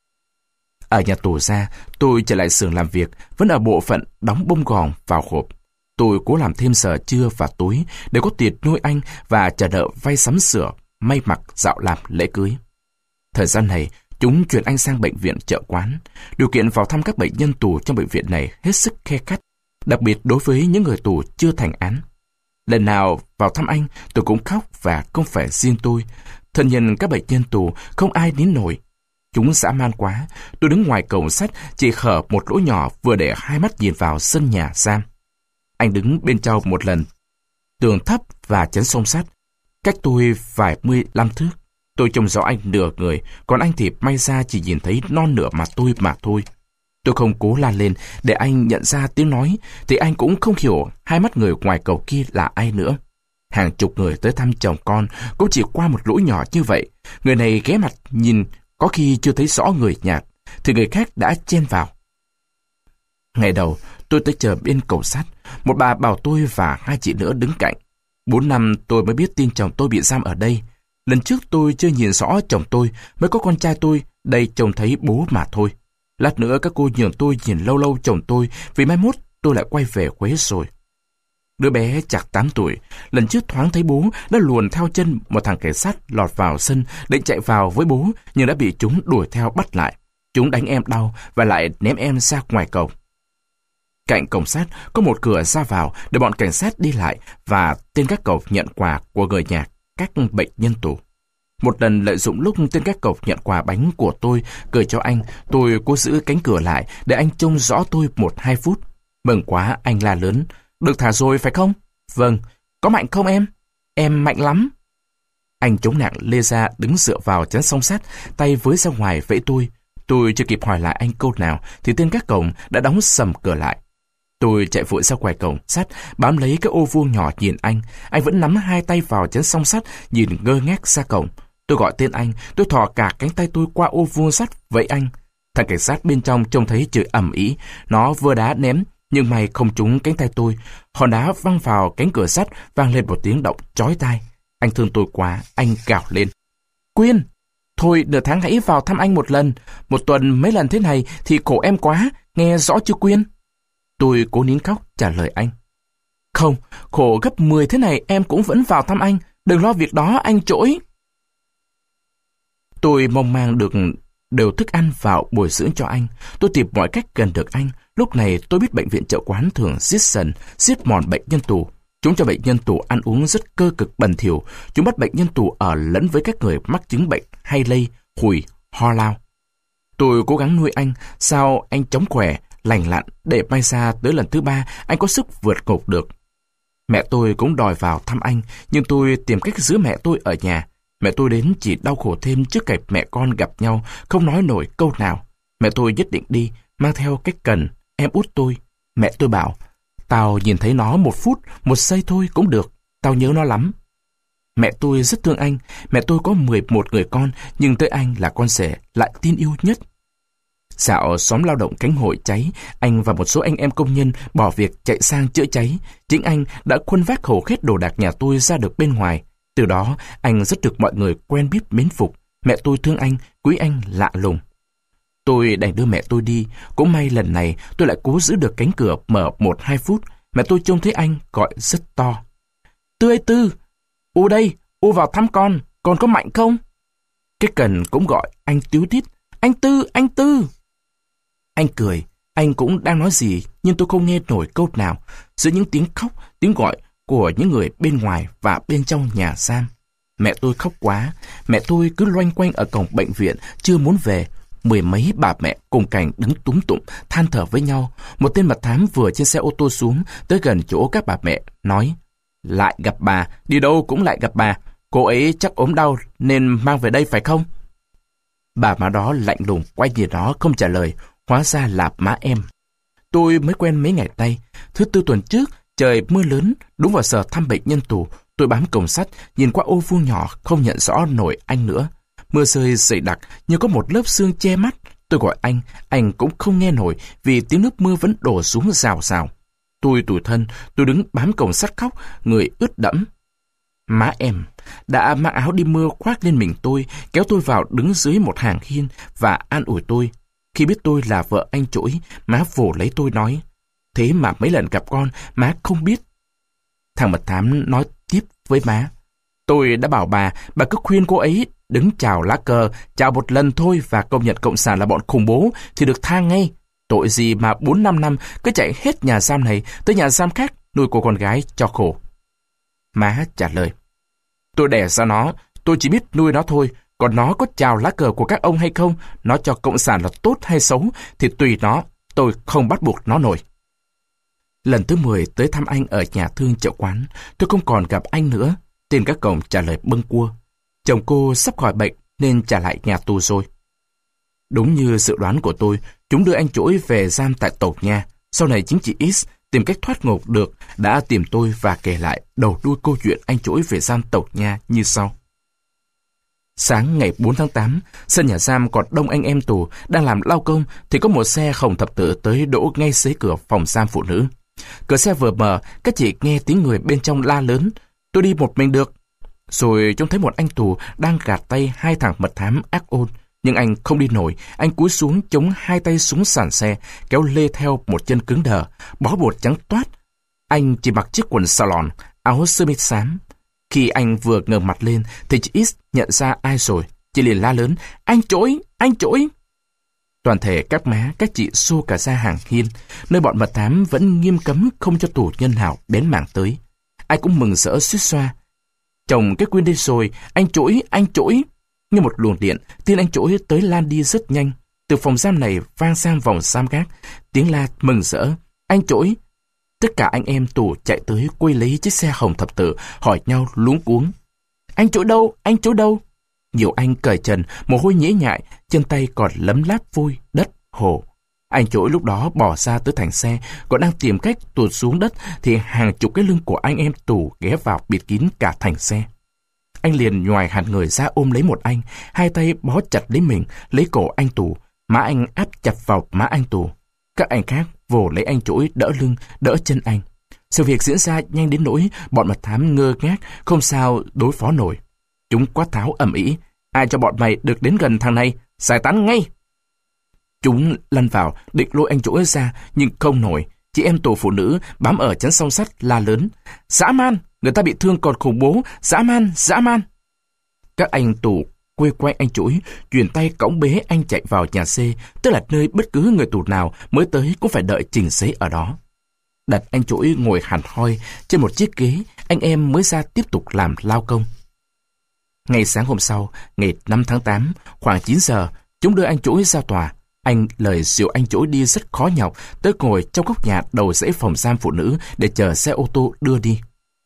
Ở nhà tù ra, tôi trở lại xưởng làm việc, vẫn ở bộ phận đóng bông gòn vào hộp. Tôi cố làm thêm giờ trưa và tối để có tiền nuôi anh và chờ đợi vay sắm sửa, may mặc, dạo làm lễ cưới. Thời gian này, Chúng chuyển anh sang bệnh viện Chợ Quán. Điều kiện vào thăm các bệnh nhân tù trong bệnh viện này hết sức khe khắt, đặc biệt đối với những người tù chưa thành án. Lần nào vào thăm anh, tôi cũng khóc, và không phải riêng tôi. Thân nhân các bệnh nhân tù không ai nín nổi. Chúng dã man quá. Tôi đứng ngoài cổng sắt, chỉ hở một lỗ nhỏ vừa để hai mắt nhìn vào sân nhà giam. Anh đứng bên trong một lần. Tường thấp và chắn song sắt, cách tôi vài mươi lăm thước. Tôi trông rõ anh nửa người, còn anh thì may ra chỉ nhìn thấy non nửa mặt tôi mà thôi. Tôi không cố la lên để anh nhận ra tiếng nói, thì anh cũng không hiểu hai mắt người ngoài cầu kia là ai nữa. Hàng chục người tới thăm chồng con cũng chỉ qua một lỗ nhỏ như vậy. Người này ghé mặt nhìn, có khi chưa thấy rõ người nhạt, thì người khác đã chen vào. Ngày đầu, tôi tới chờ bên cầu sắt. Một bà bảo tôi và hai chị nữa đứng cạnh. Bốn năm tôi mới biết tin chồng tôi bị giam ở đây. Lần trước tôi chưa nhìn rõ chồng tôi, mới có con trai tôi, đây trông thấy bố mà thôi. Lát nữa các cô nhường tôi nhìn lâu lâu chồng tôi, vì mai mốt tôi lại quay về Huế rồi. Đứa bé chạc tám tuổi, lần trước thoáng thấy bố, đã luồn theo chân một thằng cảnh sát lọt vào sân, định chạy vào với bố, nhưng đã bị chúng đuổi theo bắt lại. Chúng đánh em đau và lại ném em ra ngoài cầu. Cạnh cổng sắt có một cửa ra vào để bọn cảnh sát đi lại và tên gác cổng nhận quà của người nhà các bệnh nhân tù. Một lần lợi dụng lúc tên gác cổng nhận quà bánh của tôi gửi cho anh, tôi cố giữ cánh cửa lại để anh trông rõ tôi một hai phút. Mừng quá, anh la lớn. Được thả rồi phải không? Vâng. Có mạnh không em? Em mạnh lắm. Anh chống nặng lê ra đứng dựa vào chắn song sắt, tay với ra ngoài vẫy tôi. Tôi chưa kịp hỏi lại anh câu nào thì tên gác cổng đã đóng sầm cửa lại. Tôi chạy vội ra ngoài cổng sắt, bám lấy cái ô vuông nhỏ nhìn anh. Anh vẫn nắm hai tay vào chắn song sắt, nhìn ngơ ngác ra cổng. Tôi gọi tên anh, tôi thò cả cánh tay tôi qua ô vuông sắt vẫy anh. Thằng cảnh sát bên trong trông thấy chửi ầm ĩ, nó vừa đá ném, nhưng may không trúng cánh tay tôi. Hòn đá văng vào cánh cửa sắt, vang lên một tiếng động chói tai. Anh thương tôi quá, anh gào lên. Quyên, thôi nửa tháng hãy vào thăm anh một lần. Một tuần mấy lần thế này thì khổ em quá, nghe rõ chưa Quyên? Tôi cố nín khóc trả lời anh. Không, khổ gấp mười thế này em cũng vẫn vào thăm anh. Đừng lo việc đó anh trỗi. Tôi mong mang được đều thức ăn vào bồi dưỡng cho anh. Tôi tìm mọi cách gần được anh. Lúc này tôi biết bệnh viện Chợ Quán thường giết sần, giết mòn bệnh nhân tù. Chúng cho bệnh nhân tù ăn uống rất cơ cực bẩn thỉu. Chúng bắt bệnh nhân tù ở lẫn với các người mắc chứng bệnh hay lây, hùi, ho lao. Tôi cố gắng nuôi anh, sao anh chống khỏe, lành lặn, để may ra tới lần thứ ba anh có sức vượt ngục được. Mẹ tôi cũng đòi vào thăm anh, nhưng tôi tìm cách giữ mẹ tôi ở nhà. Mẹ tôi đến chỉ đau khổ thêm trước cảnh mẹ con gặp nhau, không nói nổi câu nào. Mẹ tôi nhất định đi, mang theo cách cần, em út tôi. Mẹ tôi bảo, tao nhìn thấy nó một phút, một giây thôi cũng được, tao nhớ nó lắm. Mẹ tôi rất thương anh, mẹ tôi có mười một người con, nhưng tới anh là con rể, lại tin yêu nhất. Dạo xóm lao động cánh hội cháy, anh và một số anh em công nhân bỏ việc chạy sang chữa cháy. Chính anh đã khuân vác hầu hết đồ đạc nhà tôi ra được bên ngoài. Từ đó, anh rất được mọi người quen biết mến phục. Mẹ tôi thương anh, quý anh lạ lùng. Tôi đành đưa mẹ tôi đi. Cũng may lần này tôi lại cố giữ được cánh cửa mở một hai phút. Mẹ tôi trông thấy anh gọi rất to. Tư ơi Tư, U đây, U vào thăm con, con có mạnh không? Cái cần cũng gọi anh tíu tít. Anh Tư, anh Tư. Anh cười, anh cũng đang nói gì, nhưng tôi không nghe nổi câu nào giữa những tiếng khóc, tiếng gọi của những người bên ngoài và bên trong nhà giam. Mẹ tôi khóc quá, mẹ tôi cứ loanh quanh ở cổng bệnh viện, chưa muốn về. Mười mấy bà mẹ cùng cảnh đứng túm tụm, than thở với nhau. Một tên mật thám vừa trên xe ô tô xuống, tới gần chỗ các bà mẹ, nói, lại gặp bà, đi đâu cũng lại gặp bà, cô ấy chắc ốm đau nên mang về đây phải không? Bà má đó lạnh lùng, quay nhìn nó không trả lời, hóa ra là má em. Tôi mới quen mấy ngày nay, thứ tư tuần trước, trời mưa lớn, đúng vào giờ thăm bệnh nhân tù, tôi bám cổng sắt, nhìn qua ô vuông nhỏ, không nhận rõ nổi anh nữa. Mưa rơi dày đặc, như có một lớp sương che mắt. Tôi gọi anh, anh cũng không nghe nổi vì tiếng nước mưa vẫn đổ xuống rào rào. Tôi tủi thân, tôi đứng bám cổng sắt khóc, người ướt đẫm. Má em đã mang áo đi mưa khoác lên mình tôi, kéo tôi vào đứng dưới một hàng hiên và an ủi tôi. Khi biết tôi là vợ anh Trỗi, má vồ lấy tôi nói, thế mà mấy lần gặp con, má không biết. Thằng mật thám nói tiếp với má, tôi đã bảo bà, bà cứ khuyên cô ấy đứng chào lá cờ, chào một lần thôi và công nhận cộng sản là bọn khủng bố thì được tha ngay. Tội gì mà bốn năm năm cứ chạy hết nhà giam này tới nhà giam khác nuôi cô con gái cho khổ. Má trả lời, tôi đẻ ra nó, tôi chỉ biết nuôi nó thôi, còn nó có chào lá cờ của các ông hay không, nó cho cộng sản là tốt hay xấu thì tùy nó, tôi không bắt buộc nó nổi. Lần thứ mười tới thăm anh ở nhà thương Chợ Quán, tôi không còn gặp anh nữa. Tên các cổng trả lời bâng cua. Chồng cô sắp khỏi bệnh nên trả lại nhà tù rồi. Đúng như dự đoán của tôi, chúng đưa anh Chỗi về giam tại Tộc Nha. Sau này chính chị X tìm cách thoát ngục được, đã tìm tôi và kể lại đầu đuôi câu chuyện anh Chỗi về giam Tộc Nha như sau. Sáng ngày bốn tháng tám, sân nhà giam còn đông anh em tù đang làm lao công thì có một xe Hồng Thập Tự tới đỗ ngay dưới cửa phòng giam phụ nữ. Cửa xe vừa mở, các chị nghe tiếng người bên trong la lớn, tôi đi một mình được. Rồi trông thấy một anh tù đang gạt tay hai thằng mật thám ác ôn. Nhưng anh không đi nổi, anh cúi xuống chống hai tay xuống sàn xe, kéo lê theo một chân cứng đờ, bó bột trắng toát. Anh chỉ mặc chiếc quần salon, áo sơ mi xám. Khi anh vừa ngẩng mặt lên, thì chị X nhận ra ai rồi. Chị liền la lớn, anh Chỗi, anh Chỗi. Toàn thể các má, các chị xô cả ra hàng hiên, nơi bọn mật thám vẫn nghiêm cấm không cho tù nhân nào bén mảng tới. Ai cũng mừng rỡ suýt xoa. Chồng cái Quyên đi rồi, anh Chỗi, anh Chỗi. Như một luồng điện, tin anh Chỗi tới lan đi rất nhanh. Từ phòng giam này vang sang vòng giam gác, tiếng la mừng rỡ, anh Chỗi. Tất cả anh em tù chạy tới quay lấy chiếc xe Hồng Thập Tự, hỏi nhau luống cuống. Anh Chỗi đâu, anh Chỗi đâu? Nhiều anh cởi trần, mồ hôi nhễ nhại, chân tay còn lấm láp vôi, đất, hồ. Anh Chỗi lúc đó bỏ ra tới thành xe, còn đang tìm cách tuột xuống đất thì hàng chục cái lưng của anh em tù ghé vào bịt kín cả thành xe. Anh liền nhoài hẳn người ra ôm lấy một anh, hai tay bó chặt lấy mình, lấy cổ anh tù, má anh áp chặt vào má anh tù. Các anh khác vồ lấy anh Chỗi đỡ lưng, đỡ chân anh. Sự việc diễn ra nhanh đến nỗi bọn mật thám ngơ ngác, không sao đối phó nổi. Chúng quát tháo ầm ĩ, ai cho bọn mày được đến gần thằng này, giải tán ngay. Chúng lăn vào, định lôi anh Chỗi ra, nhưng không nổi. Chị em tù phụ nữ bám ở chắn song sắt la lớn, dã man, người ta bị thương còn khủng bố, dã man, dã man. Các anh tù quây quanh anh Chỗi, chuyền tay cõng bế anh chạy vào nhà C, tức là nơi bất cứ người tù nào mới tới cũng phải đợi trình xế ở đó. Đặt anh Chỗi ngồi hẳn hoi trên một chiếc ghế, anh em mới ra tiếp tục làm lao công. Ngày sáng hôm sau, ngày năm tháng tám, khoảng chín giờ, chúng đưa anh Chỗi ra tòa. Anh lời dìu anh Chỗi đi rất khó nhọc, tới ngồi trong góc nhà đầu dãy phòng giam phụ nữ để chờ xe ô tô đưa đi.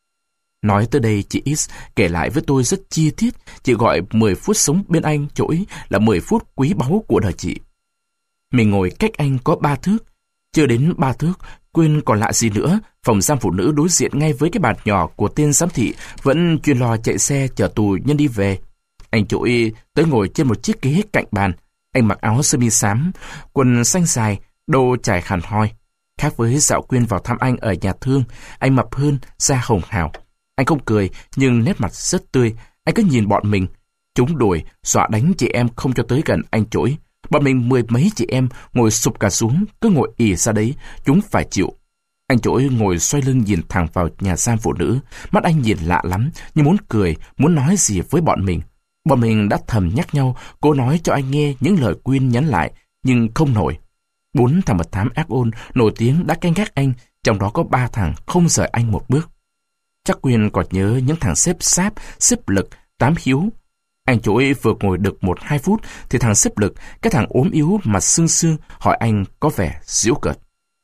Nói tới đây, chị X kể lại với tôi rất chi tiết, chị gọi mười phút sống bên anh Chỗi là mười phút quý báu của đời chị. Mình ngồi cách anh có ba thước, chưa đến ba thước, quên còn lạ gì nữa, phòng giam phụ nữ đối diện ngay với cái bàn nhỏ của tên giám thị vẫn chuyên lo chạy xe chở tù nhân đi về. Anh Chỗi tới ngồi trên một chiếc ghế cạnh bàn. Anh mặc áo sơ mi xám, quần xanh dài, đồ trải hẳn hoi. Khác với dạo Quyên vào thăm anh ở nhà thương, anh mập hơn, da hồng hào. Anh không cười, nhưng nét mặt rất tươi. Anh cứ nhìn bọn mình. Chúng đuổi, dọa đánh chị em không cho tới gần anh Chỗi. Bọn mình mười mấy chị em ngồi sụp cả xuống, cứ ngồi ì ra đấy, chúng phải chịu. Anh Chỗi ngồi xoay lưng nhìn thẳng vào nhà giam phụ nữ. Mắt anh nhìn lạ lắm, như muốn cười, muốn nói gì với bọn mình. Bọn mình đã thầm nhắc nhau, cố nói cho anh nghe những lời Quyên nhắn lại, nhưng không nổi. Bốn thằng mật thám ác ôn nổi tiếng đã canh gác anh, trong đó có ba thằng không rời anh một bước. Chắc Quyên còn nhớ những thằng xếp sáp, xếp lực, tám hiếu. Anh Chỗi vừa ngồi được một hai phút thì thằng xếp lực, cái thằng ốm yếu mặt sưng sưng, hỏi anh có vẻ giễu cợt.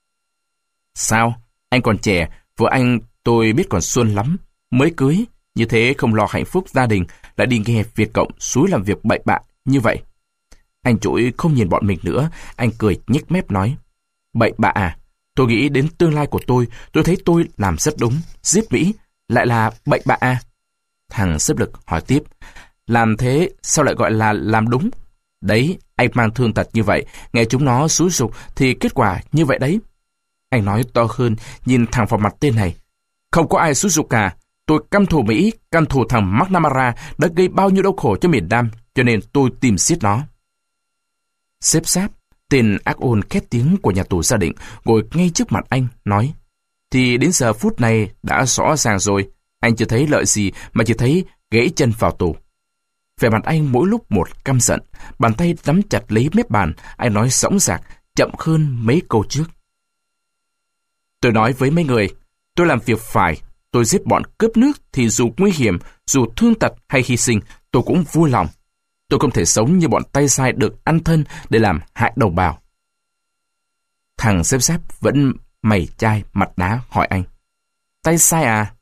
Sao? Anh còn trẻ, vợ anh tôi biết còn xuân lắm, mới cưới, như thế không lo hạnh phúc gia đình, lại đi nghe Việt Cộng xúi làm việc bậy bạ như vậy. Anh Chỗi không nhìn bọn mình nữa, anh cười nhếch mép nói, bậy bạ à? Tôi nghĩ đến tương lai của tôi, tôi thấy tôi làm rất đúng, giết Mỹ, lại là bậy bạ à? Thằng xếp lực hỏi tiếp, làm thế sao lại gọi là làm đúng? Đấy, anh mang thương tật như vậy, nghe chúng nó xúi giục thì kết quả như vậy đấy. Anh nói to hơn, nhìn thẳng vào mặt tên này. Không có ai xúi giục cả, tôi căm thù Mỹ, căm thù thằng McNamara đã gây bao nhiêu đau khổ cho miền Nam, cho nên tôi tìm giết nó. Xếp sáp, tên ác ôn khét tiếng của nhà tù gia định, ngồi ngay trước mặt anh, nói, thì đến giờ phút này đã rõ ràng rồi, anh chưa thấy lợi gì mà chỉ thấy gãy chân vào tù. Vẻ mặt anh mỗi lúc một căm giận, bàn tay nắm chặt lấy mép bàn, anh nói sõng dạc, chậm hơn mấy câu trước. Tôi nói với mấy người, tôi làm việc phải, tôi giết bọn cướp nước thì dù nguy hiểm, dù thương tật hay hy sinh, tôi cũng vui lòng. Tôi không thể sống như bọn tay sai được ăn thân để làm hại đồng bào. Thằng xếp xếp vẫn mày chai mặt đá hỏi anh. Tay sai à?